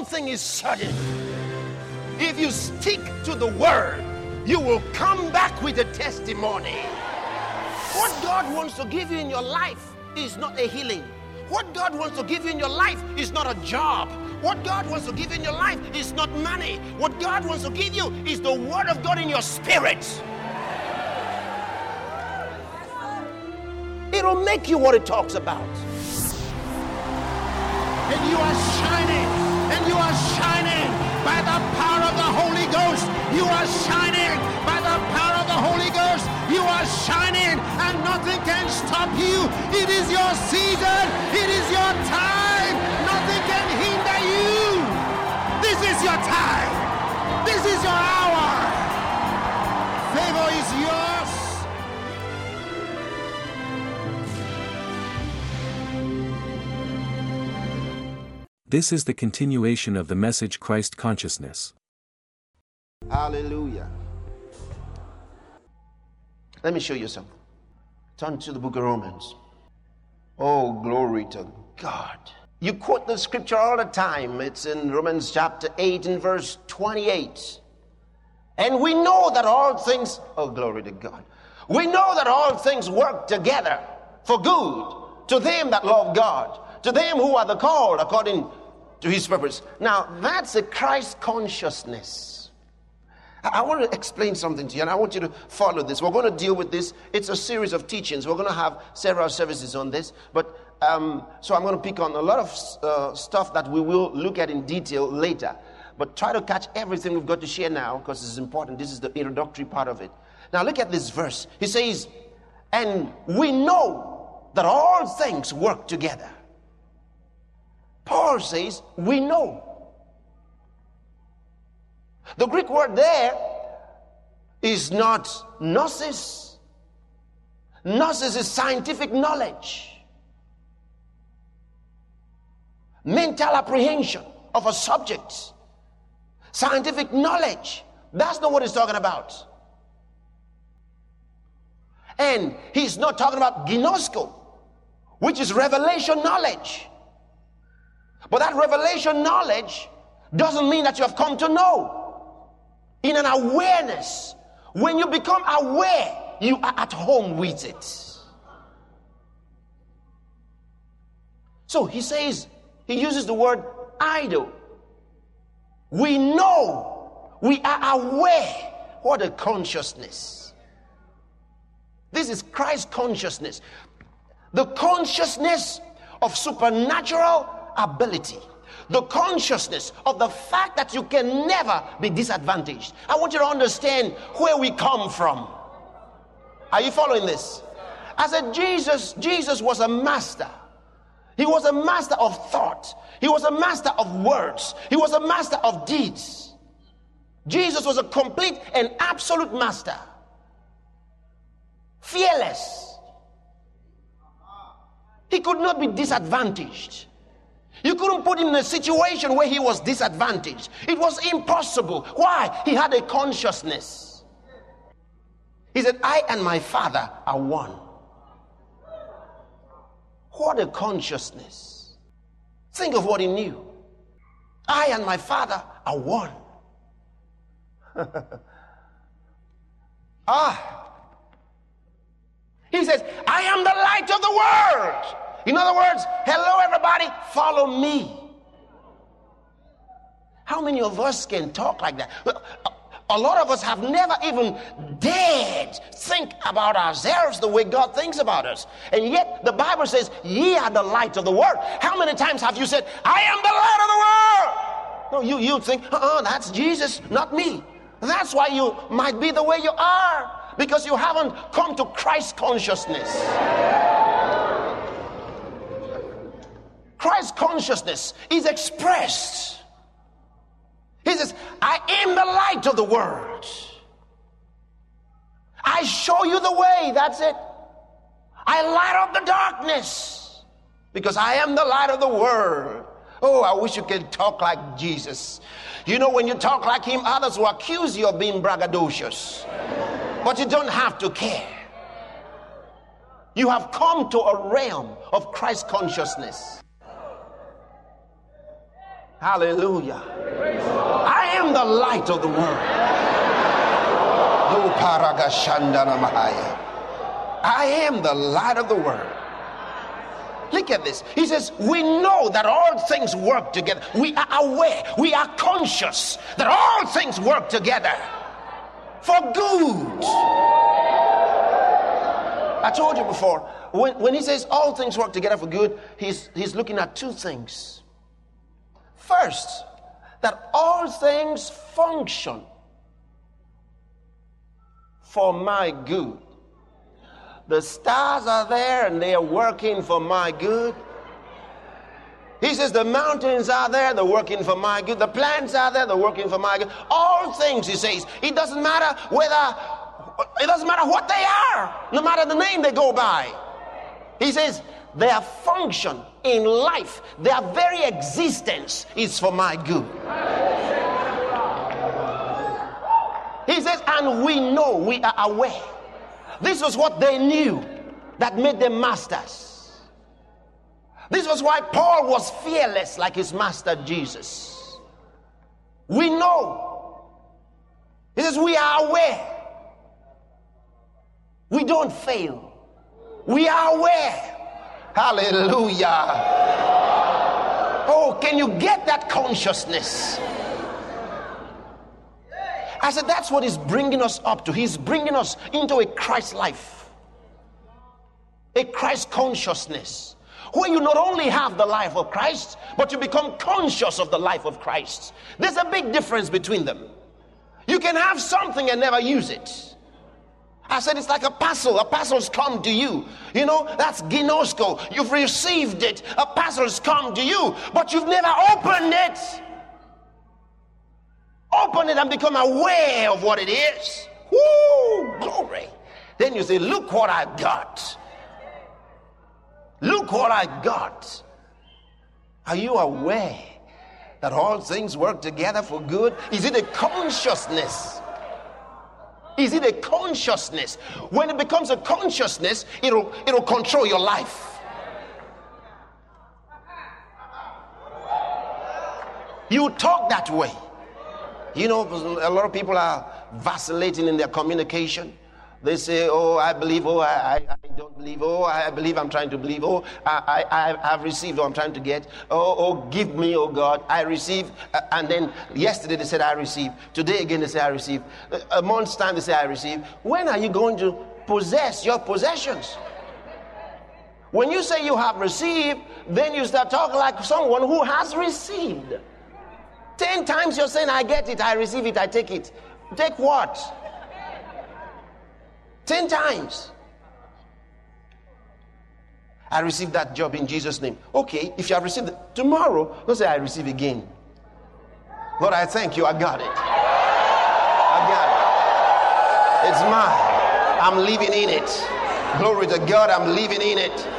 thing is certain. If you stick to the word, you will come back with a testimony. What God wants to give you in your life is not a healing. What God wants to give you in your life is not a job. What God wants to give you in your life is not money. What God wants to give you is the word of God in your spirit. It'll make you what it talks about. And you are shining. And you are shining by the power of the Holy Ghost. You are shining by the power of the Holy Ghost. You are shining and nothing can stop you. It is your season. It is your time. Nothing can hinder you. This is your time. This is your hour. Favor is yours. This is the continuation of the message Christ Consciousness. Hallelujah. Let me show you something. Turn to the book of Romans. Oh, glory to God. You quote the scripture all the time. It's in Romans chapter 8 and verse 28. And we know that all things, oh, glory to God. We know that all things work together for good to them that love God, to them who are the called according to his purpose. Now, that's a Christ consciousness. I want to explain something to you, and I want you to follow this. We're going to deal with this. It's a series of teachings. We're going to have several services on this. But so I'm going to pick on a lot of stuff that we will look at in detail later. But try to catch everything we've got to share now, because it's important. This is the introductory part of it. Now, look at this verse. He says, and we know that all things work together. Paul says, we know. The Greek word there is not gnosis. Gnosis is scientific knowledge, mental apprehension of a subject, scientific knowledge. That's not what he's talking about. And he's not talking about gnosko, which is revelation knowledge. But that revelation knowledge doesn't mean that you have come to know. In an awareness, when you become aware, you are at home with it. So he says, he uses the word idle. We know, we are aware. What a consciousness. This is Christ consciousness. The consciousness of supernatural ability. The consciousness of the fact that you can never be disadvantaged. I want you to understand where we come from. Are you following this? I said Jesus was a master. He was a master of thought. He was a master of words. He was a master of deeds. Jesus was a complete and absolute master. Fearless. He could not be disadvantaged. You couldn't put him in a situation where he was disadvantaged. It was impossible. Why? He had a consciousness. He said, I and my Father are one. What a consciousness. Think of what he knew. I and my Father are one. He says, I am the light of the world. In other words, hello everybody, follow me. How many of us can talk like that? A lot of us have never even dared think about ourselves the way God thinks about us. And yet the Bible says, ye are the light of the world. How many times have you said, I am the light of the world? No, you think, that's Jesus, not me. That's why you might be the way you are, because you haven't come to Christ consciousness. Christ consciousness is expressed. He says, I am the light of the world. I show you the way. That's it. I light up the darkness because I am the light of the world. Oh, I wish you could talk like Jesus. You know, when you talk like him, others will accuse you of being braggadocious. But you don't have to care. You have come to a realm of Christ consciousness. Hallelujah. I am the light of the world. I am the light of the world. Look at this. He says, we know that all things work together. We are aware, we are conscious that all things work together for good. I told you before, when he says all things work together for good, he's looking at two things. First, that all things function for my good. The stars are there and they are working for my good. He says the mountains are there, they're working for my good. The plants are there, they're working for my good. All things, he says, it doesn't matter what they are, no matter the name they go by. He says their function in life, their very existence is for my good. He says, and we know, we are aware. This was what they knew that made them masters. This was why Paul was fearless like his master Jesus. We know. He says, we are aware. We don't fail. We are aware. Hallelujah. Oh, can you get that consciousness? I said, that's what he's bringing us up to. He's bringing us into a Christ life, a Christ consciousness, where you not only have the life of Christ, but you become conscious of the life of Christ. There's a big difference between them. You can have something and never use it. I said it's like a parcel. A parcel's come to you. You know, that's ginosko. You've received it. A parcel's come to you, but you've never opened it. Open it and become aware of what it is. Woo, glory. Then you say, look what I got. Look what I got. Are you aware that all things work together for good? Is it a consciousness? Is it a consciousness? When it becomes a consciousness, it'll control your life. You talk that way. You know, a lot of people are vacillating in their communication. They say, oh, I believe, oh, I don't believe, oh, I believe, I'm trying to believe, oh, I've received, oh, I'm trying to get, oh, give me, oh God, I receive. And then yesterday they said I receive. Today again they say I receive. A month's time they say I receive. When are you going to possess your possessions? When you say you have received, then you start talking like someone who has received. 10 times you're saying, I get it, I receive it, I take it. Take what? 10 times. I received that job in Jesus' name. Okay, if you have received it, tomorrow, don't say I receive again. Lord, I thank you, I got it. I got it. It's mine. I'm living in it. Glory to God, I'm living in it.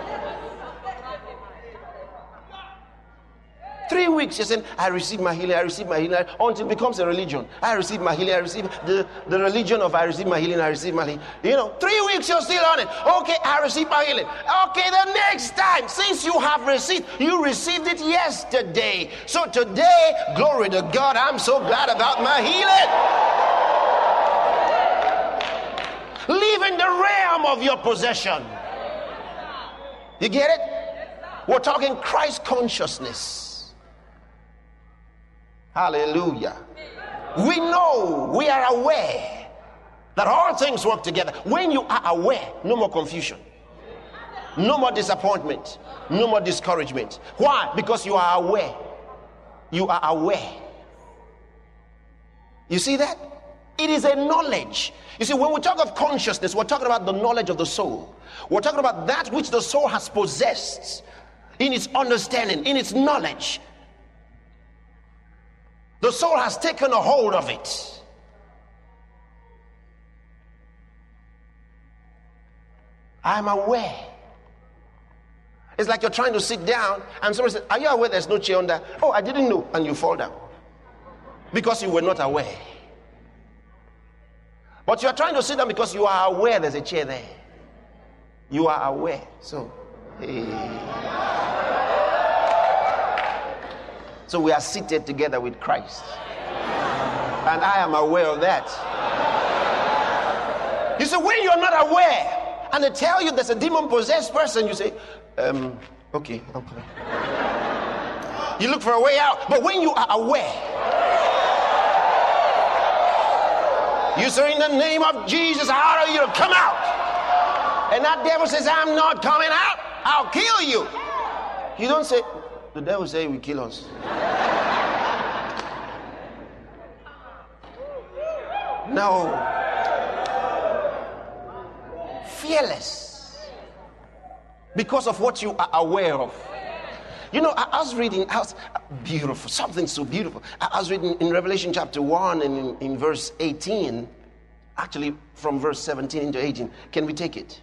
3 weeks, you're saying, I receive my healing, I receive my healing, until it becomes a religion. I receive my healing, I receive the religion of I receive my healing, I receive my healing. You know, 3 weeks you're still on it. Okay, I receive my healing. Okay, the next time, since you have received, you received it yesterday. So today, glory to God, I'm so glad about my healing. Live in the realm of your possession. You get it? We're talking Christ consciousness. Hallelujah. We know, we are aware that all things work together. When you are aware, no more confusion, no more disappointment, no more discouragement. Why? Because you are aware. You are aware. You see that? It is a knowledge. You see, when we talk of consciousness, we're talking about the knowledge of the soul. We're talking about that which the soul has possessed in its understanding, in its knowledge. The soul has taken a hold of it. I'm aware. It's like you're trying to sit down and somebody says, are you aware there's no chair on there? Oh, I didn't know. And you fall down because you were not aware. But you're trying to sit down because you are aware there's a chair there. You are aware. So, hey. So we are seated together with Christ. And I am aware of that. You see, when you're not aware and they tell you there's a demon-possessed person, you say, okay. You look for a way out. But when you are aware, you say, in the name of Jesus, I order you to come out. And that devil says, I'm not coming out. I'll kill you. You don't say, the devil say he will kill us. No. Fearless. Because of what you are aware of. You know, I was reading, beautiful, something so beautiful. I was reading in Revelation chapter 1 and in verse 18, actually from verse 17 into 18. Can we take it?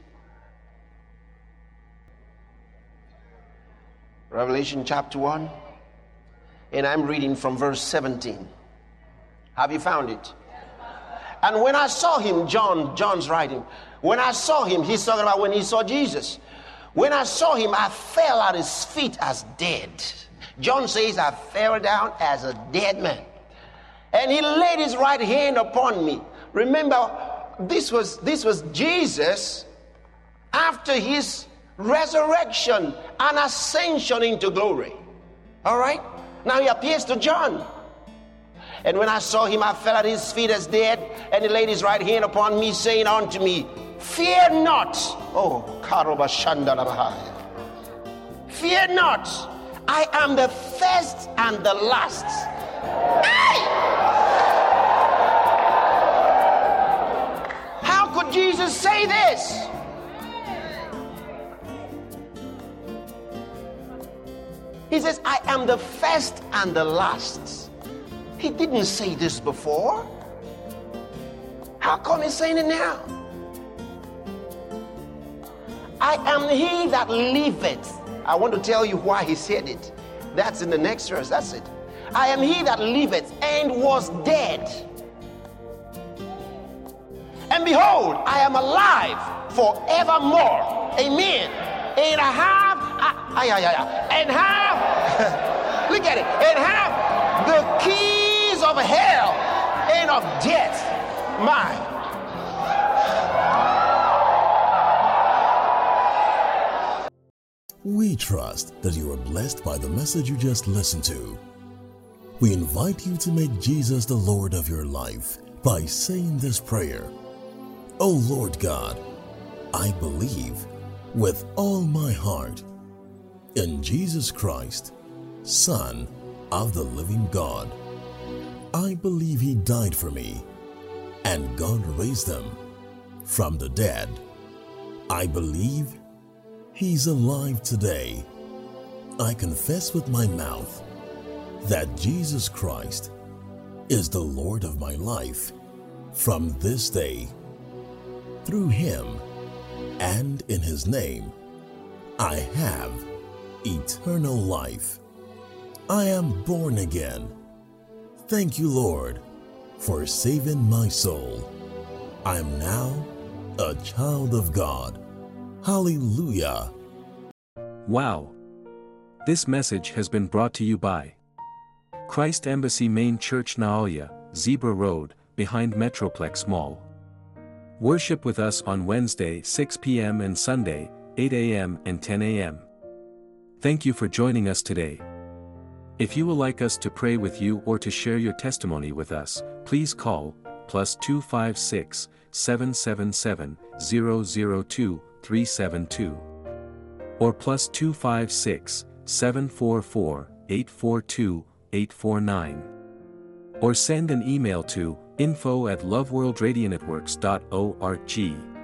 Revelation chapter 1, and I'm reading from verse 17. Have you found it? And when I saw him, John's writing, when I saw him, he's talking about when he saw Jesus. When I saw him, I fell at his feet as dead. John says, I fell down as a dead man. And he laid his right hand upon me. Remember, this was Jesus after his resurrection and ascension into glory. All right? Now he appears to John. And when I saw him, I fell at his feet as dead, and he laid his right hand upon me, saying unto me, fear not. Oh, Karoba Shandalabahaya. Fear not. I am the first and the last. Hey! How could Jesus say this? He says, I am the first and the last. He didn't say this before. How come he's saying it now? I am he that liveth. I want to tell you why he said it. That's in the next verse. That's it. I am he that liveth and was dead. And behold, I am alive forevermore. Amen. And I have, look at it, and have the keys of hell and of death. Mine. We trust that you are blessed by the message you just listened to. We invite you to make Jesus the Lord of your life by saying this prayer. O Lord God, I believe with all my heart in Jesus Christ, Son of the living God. I believe he died for me and God raised him from the dead. I believe he's alive today. I confess with my mouth that Jesus Christ is the Lord of my life from this day. Through him and in his name, I have eternal life. I am born again. Thank you, Lord, for saving my soul. I am now a child of God. Hallelujah. Wow! This message has been brought to you by Christ Embassy Main Church, Naoya, Zebra Road, behind Metroplex Mall. Worship with us on Wednesday 6 p.m. and Sunday 8 a.m. and 10 a.m. Thank you for joining us today. If you would like us to pray with you or to share your testimony with us, please call +256 777 002 372 or +256 744 842 849 or send an email to info@loveworldradionetworks.org.